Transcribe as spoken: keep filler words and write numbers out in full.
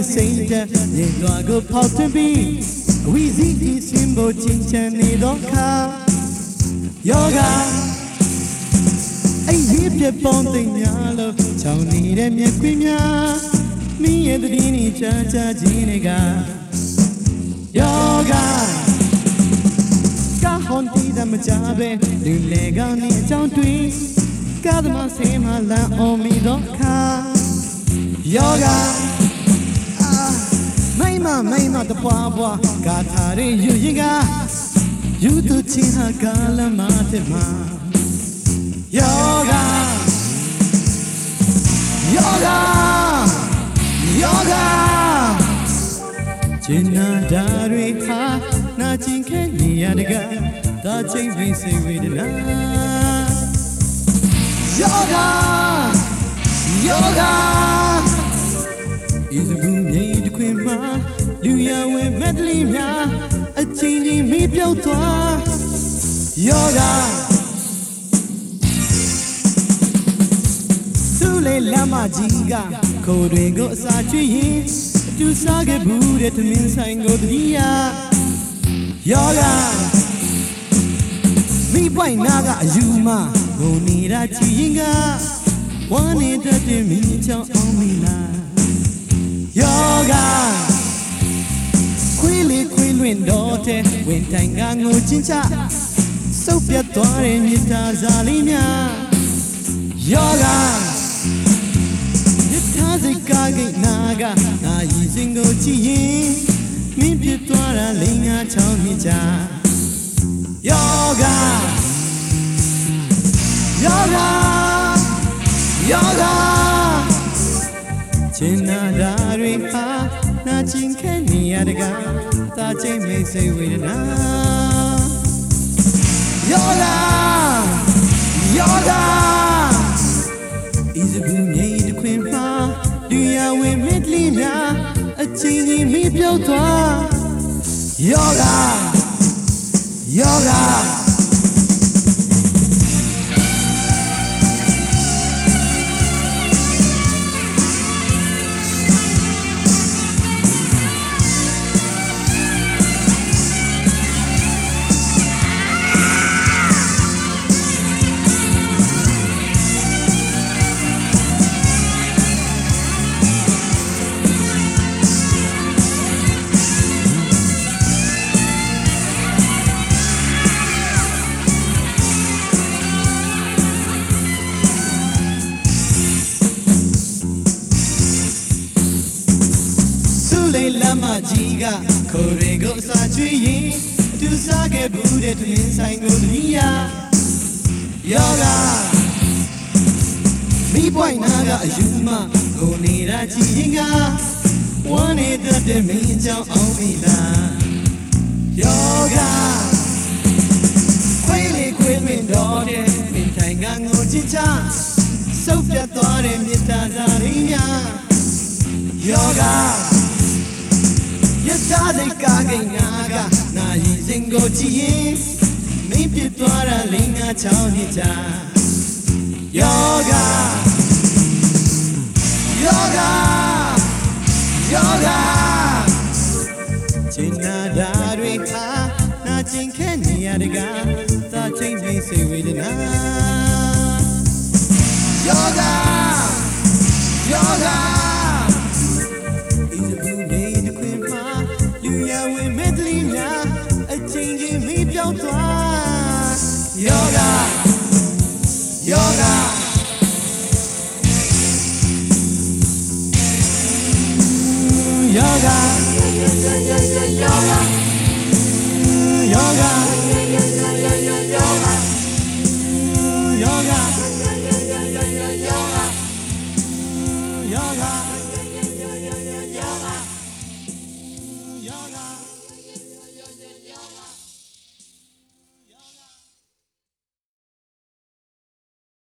စိတ်တမြင်သွားကိုဖောက်ထွင်းပြီးအဝိဇ္ဇီစင်ဖို့ချင်းချမ်းနေသောအခါယောဂအဲ့ဒီပြပေါင်းသိများလို့ချောင်းနေတဲ့မြက်ခွေးများမင်းရဲ့တည်နေချာချာခြင်းတွေကယောဂကာဟွန်တီဒမကြပဲလူလေကောင်းနေအကြောင်းတွေကားသမားဆေးမလန်အောင်မီတော့ခါယောဂအာမိမမိမတပွားပွားကာထားရယူရင်ကယူသူချင်းဟာကာလမတဲ့မှာယောဂယောဂယောဂကျင်နာတာတွေဟာနာကျင်ခဲ့နေရတကဒါချင်းဖိစိတ်ဝေဒနာယောဂယောဂဤစကူမြေတခွင်မှာလူရဝဲမက်တလီများအချင်းချင်းမိပြောက်သွားယောဂသူ့လေလမ်းမကြီးကခိုးတွေကိုအစာကျွေးရင်အတူစားခဲ့ဘူးတဲ့သမင်းဆိုင်ကိုတတိယယောဂမိပွိုင်နာကအယူမဘုံနေတာချီရင်ကဝမ်းနေတတ်တဲ့မင်းချောင်းအောင်မီလားယောဂခွေးလေးခွေးလွင်တော့တဲ့ဝင်တိုင်ကငိုချင်းချစုပ်ပြတ်သွားတဲ့မြစ်တာဇာလေးများယောဂမြစ်တာစိတ်ကားကိနာကနာယီစင်ကိုချီရင်မင်းပြတ်သွားတာလိန်ငါချောင်းမြစ်ချယောဂယောဂယောဂကျင်နာတာတွေဟာနာကျင်ခဲ့နေရတကသာချင်းမိတ်ဆွေဝေဒနာယောဂယောဂဤစကူမြေတခွင်မှာလူရဝဲမစ်လီများအချင်းချင်းမိပြောက်သွားယောဂယောဂလမ်းမကြီးကခိုးတွေကိုအစာကျွေးရင်အတူစားခဲ့ဘူးတဲ့သမင်းဆိုင်ကိုတတိယယောဂမိပွိုင်နာကအယူမဘုံနေတာချီရင်ကဝမ်းနေတတ်တဲ့မင်းချောင်းအောင်မီလားယောဂခွေးလေးခွေးမင်းတော့တဲ့မင်းတိုင်ကငိုချစ်ချစုပ်ပြတ်သွားတဲ့မြစ်တာဇာလေးများယောဂယထာစိတ်ကားကိနာကနာယီစင်ကိုကြည့်ရင်မင်းပြစ်သွားတာလိန်ငါချောင်းနေကြယောဂယောဂယောဂကျင်နာတာတွေဟာနာကျင်ခဲ့နေရတကသာချင်းသိစေဝေဒနာယောဂယောဂယောဂယောဂယောဂ